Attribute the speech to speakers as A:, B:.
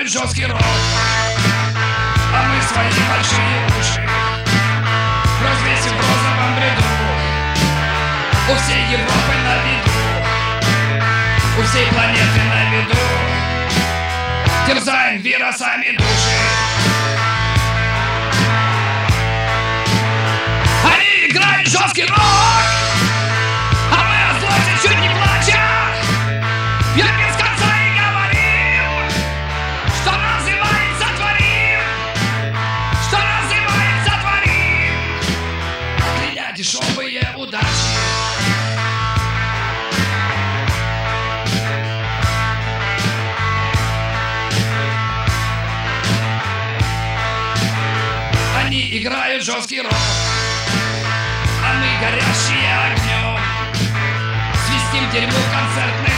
A: жесткий рок, а мы свои большие уши развесим в розовом бреду. У всей Европы на виду, у всей планеты на виду, терзаем вирусами души. Они играют жесткий рок, а мы о злости чуть не плача пьем без конца и говорим, что называет сотворим, что называет сотворим, кляня дешевые удачи. Они играют жесткий рок, а мы горящие огнем свистим дерьмо в концертной